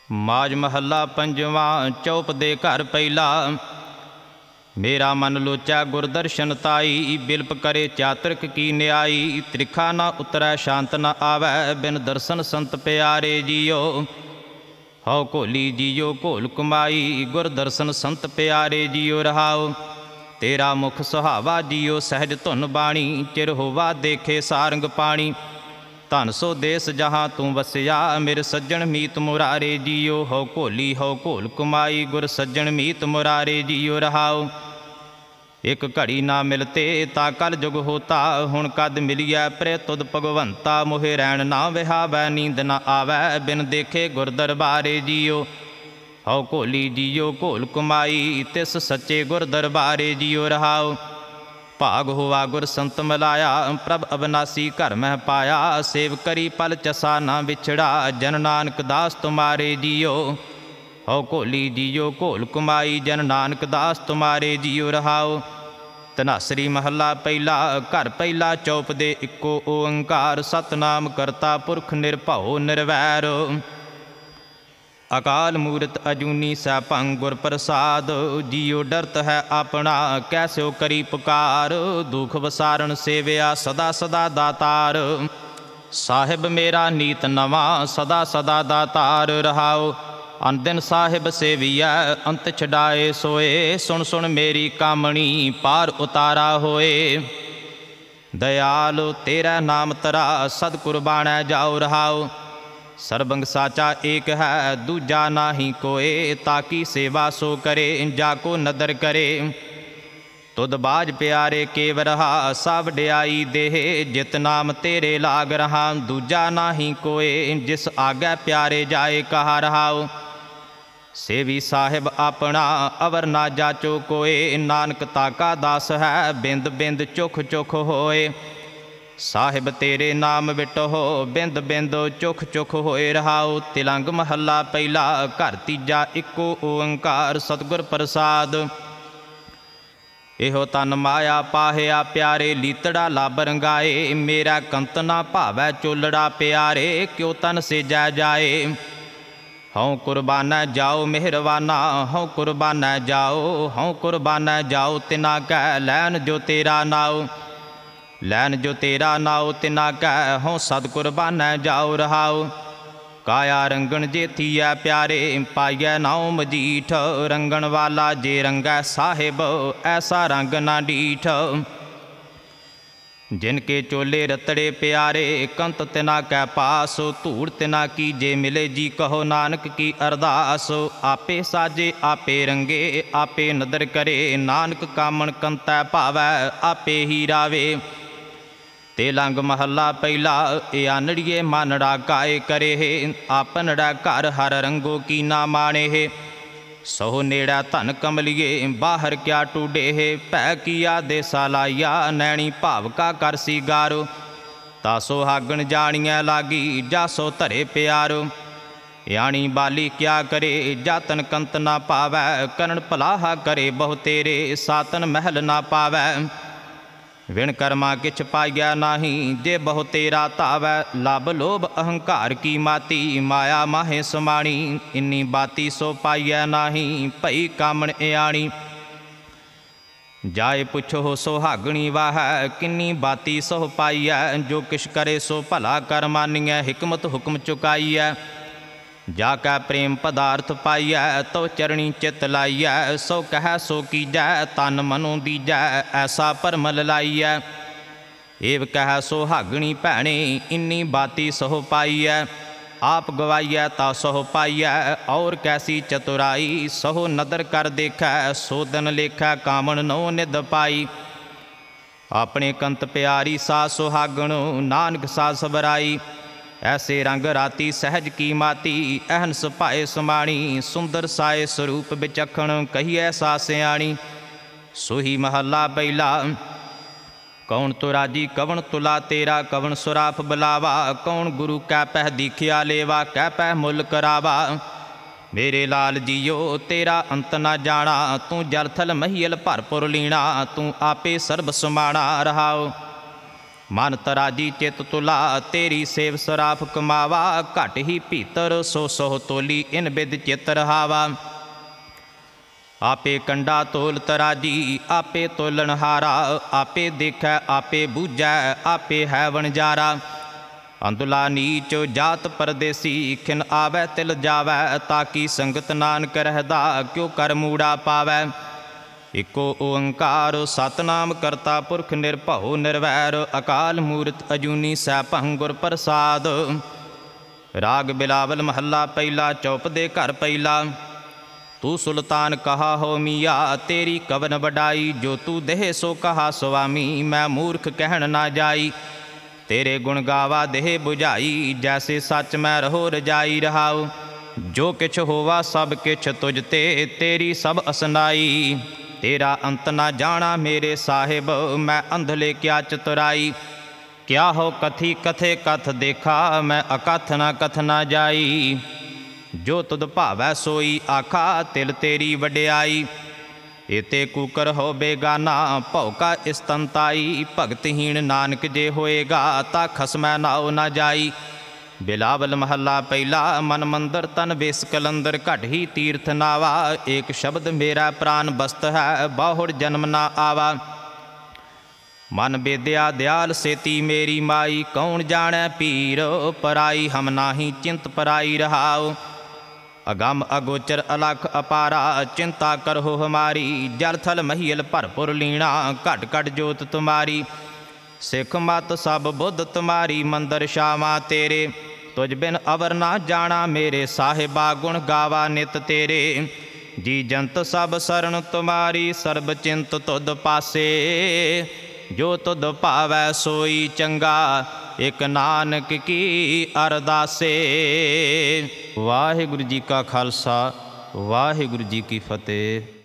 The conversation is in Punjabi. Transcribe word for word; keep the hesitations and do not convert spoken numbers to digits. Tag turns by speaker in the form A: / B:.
A: ਮਾਜ ਮਹੱਲਾ ਪੰਜਵਾਂ। ਚੌਪ ਦੇ ਘਰ ਪਹਿਲਾ। ਮੇਰਾ ਮਨ ਲੋਚਾ ਗੁਰਦਰਸ਼ਨ ਤਾਈ, ਬਿਲਪ ਕਰੇ ਚਾਤ੍ਰਿਕ ਕੀ ਨਿਆਈ। ਤ੍ਰਿਖਾ ਨਾ ਉਤਰੈ ਸ਼ਾਂਤ ਨ ਆਵੈ, ਬਿਨ ਦਰਸ਼ਨ ਸੰਤ ਪਿਆਰੇ ਜੀਓ। ਹਉ ਘੋਲੀ ਜੀਓ ਘੋਲ ਕੁਮਾਈ, ਗੁਰ ਦਰਸ਼ਨ ਸੰਤ ਪਿਆਰੇ ਜੀਓ ਰਹਾਓ। ਤੇਰਾ ਮੁਖ ਸੁਹਾਵਾ ਜੀਓ ਸਹਿਜ ਧੁਨ ਬਾਣੀ, ਚਿਰ ਹੋਵਾ ਦੇਖੇ ਸਾਰੰਗ ਪਾਣੀ। ਧਨ ਸੋ ਦੇਸ ਜਹਾਂ ਤੂੰ ਵਸਿਆ, ਮੇਰੇ ਸੱਜਣ ਮੀਤ ਮੁਰਾਰੇ ਜੀਓ। ਹਉ ਘੋਲੀ ਹਉ ਘੋਲ ਕੁਮਾਈ, ਗੁਰ ਸੱਜਣ ਮੀਤ ਮੁਰਾਰੇ ਜੀਓ ਰਹਾਓ। ਇਕ ਘੜੀ ਨਾ ਮਿਲਤੇ ਤਾ ਕਲ ਜੁਗ ਹੋਤਾ, ਹੁਣ ਕਦ ਮਿਲੀਐ ਪ੍ਰੇ ਤੁਧ ਭਗਵੰਤਾ। ਮੋਹਿ ਰੈਣ ਨਾ ਵਿਹਾਵੈ ਨੀਂਦ ਨਾ ਆਵੈ, ਬਿਨ ਦੇਖੇ ਗੁਰ ਦਰਬਾਰੇ ਜੀਓ। ਹਉ ਘੋਲੀ ਜੀਓ ਘੋਲ ਕੁਮਾਈ, ਤਿਸ ਸੱਚੇ ਗੁਰ ਦਰਬਾਰੇ ਜੀਓ ਰਹਾਓ। ਭਾਗ ਹੋਵਾ ਗੁਰ ਸੰਤ ਮਿਲਾਇਆ, ਪ੍ਰਭ ਅਬਨਾਸੀ ਘਰ ਮਹਿ ਪਾਇਆ। ਸੇਵ ਕਰੀ ਪਲ ਚਸਾ ਨਾ ਵਿਛੜਾ, ਜਨ ਨਾਨਕ ਦਾਸ ਤੁਮਾਰੇ ਜੀਓ। ਹਉ ਘੋਲੀ ਜੀਓ ਘੋਲ ਕੁਮਾਈ, ਜਨ ਨਾਨਕ ਦਾਸ ਤੁਮਾਰੇ ਜੀਓ ਰਹਾਓ। ਧਨਾਸਰੀ ਮਹੱਲਾ ਪਹਿਲਾ। ਘਰ ਪਹਿਲਾ ਚੌਪ ਦੇ ਇੱਕੋ ਓੰਕਾਰ, ਸਤਿਨਾਮ ਕਰਤਾ ਪੁਰਖ ਨਿਰਭਉ ਨਿਰਵੈਰ। ਅਕਾਲ ਮੂਰਤ ਅਜੂਨੀ ਸੈਭੰ ਗੁਰ ਪ੍ਰਸਾਦ, ਜੀਉ ਡਰਤ ਹੈ ਆਪਣਾ ਕੈਸਿਓ ਕਰੀ ਪੁਕਾਰ। ਦੁਖ ਵਸਾਰਨ ਸੇਵਿਆ ਸਦਾ ਸਦਾ ਦਾਤਾਰ, ਸਾਹਿਬ ਮੇਰਾ ਨੀਤ ਨਵਾਂ ਸਦਾ ਸਦਾ ਦਾਤਾਰ ਰਹਾਓ। ਅਨ ਦਿਨ ਸਾਹਿਬ ਸੇਵੀਐ ਅੰਤ ਛਡਾਏ ਸੋਏ, ਸੁਣ ਸੁਣ ਮੇਰੀ ਕਾਮਣੀ ਪਾਰ ਉਤਾਰਾ ਹੋਏ। ਦਇਆਲ ਤੇਰਾ ਨਾਮ ਤਰਾ ਸਦ ਕੁਰਬਾਨੈ ਜਾਉ ਰਹਾਓ। ਸਰਬੰਗ ਸਾਚਾ ਏਕ ਹੈ ਦੂਜਾ ਨਾਹੀ ਕੋਏ, ਤਾਕੀ ਸੇਵਾ ਸੋ ਕਰੇ ਜਾ ਕੋ ਨਦਰ ਕਰੇ। ਤੁਧ ਬਾਜ ਪਿਆਰੇ ਕੇਵ ਰਹਾ, ਸਭ ਵਡਿਆਈ ਦੇਹ ਜਿਤ ਨਾਮ ਤੇਰੇ ਲਾਗ ਰਹਾ। ਦੂਜਾ ਨਾਹੀ ਕੋਏ ਜਿਸ ਆਗੈ ਪਿਆਰੇ ਜਾਏ ਕਹਾ ਰਹਾਓ। ਸੇਵੀ ਸਾਹਿਬ ਆਪਣਾ ਅਵਰ ਨਾ ਜਾਚੋ ਕੋਏ, ਨਾਨਕ ਤਾਕਾ ਦਾਸ ਹੈ ਬਿੰਦ ਬਿੰਦ ਚੁਖ ਚੁਖ ਹੋਏ। ਸਾਹਿਬ ਤੇਰੇ ਨਾਮ ਵਿਟੋ ਬਿੰਦ ਬਿੰਦ ਚੁਖ ਚੁਖ ਹੋਏ ਰਹਾਓ। ਤਿਲੰਗ ਮਹੱਲਾ ਪਹਿਲਾ। ਘਰ ਤੀਜਾ ਇੱਕੋ ਓੰਕਾਰ, ਸਤਿਗੁਰ ਪ੍ਰਸਾਦ। ਇਹੋ ਤਨ ਮਾਇਆ ਪਾਹਿਆ ਪਿਆਰੇ, ਲੀਤੜਾ ਲੱਭ ਰੰਗਾਏ। ਮੇਰਾ ਕੰਤ ਨਾ ਭਾਵੈ ਚੋਲੜਾ ਪਿਆਰੇ, ਕਿਉ ਤਨ ਸੇਜੈ ਜਾਏ। ਹਉ ਕੁਰਬਾਨੈ ਜਾਓ ਮਿਹਰਵਾਨਾ, ਹਉ ਕੁਰਬਾਨੈ ਜਾਓ ਹਉ ਕੁਰਬਾਨੈ ਜਾਓ। ਤਿਨਾ ਕੈ ਲੈਨ ਜੋ ਤੇਰਾ ਨਾਉ, ਲੈਨ ਜੋ ਤੇਰਾ ਨਾਉ ਤਿਨਾ ਕੈ। ਹਉ ਸਦ ਕੁਰਬਾਨੈ ਜਾਉ ਰਹਾਉ। ਕਾਇਆ ਰੰਗਣ ਜੇਥੀਐ ਪਿਆਰੇ, ਪਾਈਐ ਨਾਉ ਮਜੀਠ। ਰੰਗਣ ਵਾਲਾ ਜੇ ਰੰਗੈ ਸਾਹਿਬ, ਐਸਾ ਰੰਗ ਨਾ ਡੀਠ। ਜਿਨ ਕੇ ਚੋਲੇ ਰਤੜੇ ਪਿਆਰੇ, ਕੰਤ ਤਿਨਾ ਕੈ ਪਾਸ। ਧੂੜ ਤਿਨਾ ਕੀ ਜੇ ਮਿਲੇ ਜੀ, ਕਹੋ ਨਾਨਕ ਕੀ ਅਰਦਾਸ। ਆਪੇ ਸਾਜੇ ਆਪੇ ਰੰਗੇ ਆਪੇ ਨਦਰ ਕਰੇ, ਨਾਨਕ ਕਾਮਣ ਕੰਤੈ ਭਾਵੈ ਆਪੇ ਹੀ ਰਾਵੇ। ਤਿਲੰਗ ਮਹੱਲਾ ਪਹਿਲਾ। ਇਹ ਆਨੜੀਏ ਮਾਨੜਾ ਕਾਏ ਕਰੇ, ਆਪਨੜਾ ਘਰ ਹਰ ਰੰਗੋ ਕੀ ਨਾ ਮਾਣੇ। ਸੋ ਨੇੜਾ ਧਨ ਕਮਲੀਏ, ਬਾਹਰ ਕਿਆ ਟੂਡੇ। ਭੈ ਕੀਆ ਦੇਸਾ ਲਾਈਆ, ਨੈਣੀ ਭਾਵ ਕਾ ਕਰ ਸੀ ਗਾਰੋ। ਤਾ ਸੁਹਾਗਣ ਜਾਣੀਐ ਲਾਗੀ, ਜਾ ਸੋ ਧਰੇ ਪਿਆਰੋ। ਯਾਣੀ ਬਾਲੀ ਕਿਆ ਕਰੇ, ਜਾਤਨ ਕੰਤ ਨਾ ਪਾਵੈ। ਕਰਨ ਭਲਾਹਾ ਕਰੇ ਬਹੁ ਤੇਰੇ, ਸਾਤਨ ਮਹਿਲ ਨਾ ਪਾਵੈ। ਵਿਣ ਕਰਮਾ ਕਿਛ ਪਾਈਐ ਨਾਹੀ, ਜੇ ਬਹੁ ਤੇਰਾ ਧਾਵੈ। ਲਬ ਲੋਭ ਅਹੰਕਾਰ ਕੀ ਮਾਤੀ, ਮਾਇਆ ਮਾਹੇ ਸਮਾਣੀ। ਇੰਨੀ ਬਾਤੀ ਸੋ ਪਾਈਐ ਨਾਹੀ, ਭਈ ਕਾਮਣ ਇਆਣੀ। ਜਾਏ ਪੁੱਛੋ ਸੁਹਾਗਣੀ ਵਾਹੈ, ਕਿੰਨੀ ਬਾਤੀ ਸੋ ਪਾਈਐ। ਜੋ ਕਿਛ ਕਰੇ ਸੋ ਭਲਾ ਕਰ ਮਾਨੀਐ, ਹਿਕਮਤ ਹੁਕਮ ਚੁਕਾਈਐ। ਜਾ ਕੈ ਪ੍ਰੇਮ ਪਦਾਰਥ ਪਾਈਐ, ਤੋ ਚਰਣੀ ਚਿਤ ਲਾਈਐ। ਸੋ ਕਹਿ ਸੋ ਕੀਜੈ, ਤਨ ਮਨੋ ਦੀਜੈ, ਐਸਾ ਭਰਮਲ ਲਾਈਐ। ਏਵ ਕਹਿ ਸੁਹਾਗਣੀ ਭੈਣੇ, ਇੰਨੀ ਬਾਤੀ ਸੋ ਪਾਈਐ। ਆਪ ਗਵਾਈਐ ਤਾ ਸੋ ਪਾਈਐ, ਔਰ ਕੈਸੀ ਚਤੁਰਾਈ। ਸੋ ਨਦਰ ਕਰ ਦੇਖੈ, ਸੋ ਦਿਨ ਲੇਖੈ, ਕਾਮਣ ਨੋ ਨਿਧ ਪਾਈ। ਆਪਣੇ ਕੰਤ ਪਿਆਰੀ ਸਾ ਸੁਹਾਗਣ, ਨਾਨਕ ਸਾ ਸਬਰਾਈ। ਐਸੇ ਰੰਗ ਰਾਤੀ ਸਹਿਜ ਕੀ ਮਾਤੀ, ਅਹਨਸ ਭਾਏ ਸਮਾਣੀ। ਸੁੰਦਰ ਸਾਏ ਸਰੂਪ ਵਿਚਖਣ, ਕਹੀਐ ਸਾ ਸਿਆਣੀ। ਸੋਹੀ ਮਹੱਲਾ ਪਹਿਲਾ। ਕੌਣ ਤੁਰਾਜੀ ਕਵਣ ਤੁਲਾ ਤੇਰਾ, ਕਵਣ ਸੁਰਾਫ ਬੁਲਾਵਾ। ਕੌਣ ਗੁਰੂ ਕੈ ਪਹਿ ਦੀਖਿਆ ਲੇਵਾ, ਕਹਿ ਪਹਿ ਮੁੱਲ ਕਰਾਵਾ। ਮੇਰੇ ਲਾਲ ਜੀਓ ਤੇਰਾ ਅੰਤ ਨਾ ਜਾਣਾ, ਤੂੰ ਜਲ ਥਲ ਮਹੀਲ ਭਰਪੁਰ ਲੀਣਾ। ਤੂੰ ਆਪੇ ਸਰਬ ਸਮਾਣਾ ਰਹਾਓ। ਮਨ ਤਰਾਜੀ ਚਿਤ ਤੁਲਾ, ਤੇਰੀ ਸੇਵ ਸਰਾਫ ਕਮਾਵਾ। ਘਟ ਹੀ ਭੀਤਰ ਸੋ ਸੋਹ ਤੋਲੀ, ਇਨ ਬਿਦ ਚਿਤ ਰਹਾਵਾ। ਆਪੇ ਕੰਡਾ ਤੋਲ ਤਰਾਜੀ, ਆਪੇ ਤੋਲਣ ਹਾਰਾ। ਆਪੇ ਦੇਖੈ ਆਪੇ ਬੂਝੈ, ਆਪੇ ਹੈ ਵਣਜਾਰਾ। ਅੰਧੁਲਾ ਨੀਚ ਜਾਤ ਪਰਦੇਸੀ, ਖਿਨ ਆਵੈ ਤਿਲ ਜਾਵੈ। ਤਾਕੀ ਸੰਗਤ ਨਾਨਕ ਰਹਿਦਾ, ਕਿਉ ਕਰ ਮੂੜਾ ਪਾਵੈ। ਇਕੋ ਓੰਕਾਰ ਸਤਨਾਮ ਕਰਤਾ ਪੁਰਖ, ਨਿਰਭਉ ਨਿਰਵੈਰ। ਅਕਾਲ ਮੂਰਤ ਅਜੂਨੀ ਸੈਭੰ ਗੁਰ ਪ੍ਰਸਾਦ। ਰਾਗ ਬਿਲਾਵਲ ਮਹੱਲਾ ਪਹਿਲਾ, ਚੌਪ ਦੇ ਘਰ ਪਹਿਲਾ। ਤੂੰ ਸੁਲਤਾਨ ਕਹਾ ਹੋ ਮੀਆਂ, ਤੇਰੀ ਕਵਨ ਵਡਾਈ। ਜੋ ਤੂੰ ਦੇਹ ਸੋ ਕਹਾ ਸੁਆਮੀ, ਮੈਂ ਮੂਰਖ ਕਹਿਣ ਨਾ ਜਾਈ। ਤੇਰੇ ਗੁਣ ਗਾਵਾ ਦੇਹ ਬੁਝਾਈ, ਜੈਸੇ ਸੱਚ ਮੈਂ ਰਹੋ ਰਜਾਈ ਰਹਾਉ। ਜੋ ਕਿਛ ਹੋਵਾ ਸਭ ਕਿਛ ਤੁਝ ਤੇ, ਤੇਰੀ ਸਭ ਅਸਨਾਈ। ਤੇਰਾ ਅੰਤ ਨਾ ਜਾਣਾ ਮੇਰੇ ਸਾਹਿਬ, ਮੈਂ ਅੰਧਲੇ ਕਿਆ ਚਤੁਰਾਈ। ਕਿਆ ਹੋ ਕਥੀ ਕਥੇ ਕਥ ਦੇਖਾ, ਮੈਂ ਅਕਥ ਨਾ ਕਥ ਨਾ ਜਾਈ। ਜੋ ਤੁਧ ਭਾਵੈ ਸੋਈ ਆਖਾ, ਤਿਲ ਤੇਰੀ ਵਡਿਆਈ। ਏਤੇ ਕੂਕਰ ਹੋ ਬੇਗਾਨਾ, ਭਉ ਕਾ ਇਸਤੰਤਾਈ। ਭਗਤਹੀਣ ਨਾਨਕ ਜੇ ਹੋਏਗਾ, ਤਾ ਖਸਮੈ ਨਾਉ ਨਾ ਜਾਈ। ਬਿਲਾਵਲ ਮਹੱਲਾ ਪਹਿਲਾ। ਮਨ ਮੰਦਰ ਤਨ ਵੇਸ ਕਲੰਦਰ, ਘਟ ਹੀ ਤੀਰਥ ਨਾਵਾ। ਏਕ ਸ਼ਬਦ ਮੇਰਾ ਪ੍ਰਾਨ ਬਸਤ ਹੈ, ਬਾਹੁੜ ਜਨਮ ਨਾ ਆਵਾ। ਮਨ ਬੇਦਿਆ ਦਿਆਲ ਸੇਤੀ ਮੇਰੀ ਮਾਈ, ਕੌਣ ਜਾਣੈ ਪੀਰ ਪਰਾਈ। ਹਮ ਨਾਹੀ ਚਿੰਤ ਪਰਾਈ ਰਹਾਉ। ਅਗੰਮ ਅਗੋਚਰ ਅਲਖ ਅਪਾਰਾ, ਚਿੰਤਾ ਕਰਹੁ ਹਮਾਰੀ। ਜਲ ਥਲ ਮਹੀਲ ਭਰਪੁਰ ਲੀਣਾ, ਘਟ ਘਟ ਜੋਤ ਤੁਮਾਰੀ। ਸਿੱਖ ਮਤ ਸਭ ਬੁੱਧ ਤੁਮਾਰੀ, ਮੰਦਰ ਸ਼ਾਵਾ ਤੇਰੇ। ਤੁਝ ਬਿਨ ਅਵਰ ਨਾ ਜਾਣਾ ਮੇਰੇ ਸਾਹਿਬਾ, ਗੁਣ ਗਾਵਾ ਨਿਤ ਤੇਰੇ। ਜੀ ਜੰਤ ਸਭ ਸਰਣ ਤੁਮਾਰੀ, ਸਰਬ ਚਿੰਤ ਤੁਧ ਪਾਸੇ। ਜੋ ਤੁਧ ਭਾਵੈ ਸੋਈ ਚੰਗਾ, ਇਕ ਨਾਨਕ ਕੀ ਅਰਦਾਸੇ। ਵਾਹਿਗੁਰੂ ਜੀ ਕਾ ਖਾਲਸਾ, ਵਾਹਿਗੁਰੂ ਜੀ ਕੀ ਫਤਿਹ।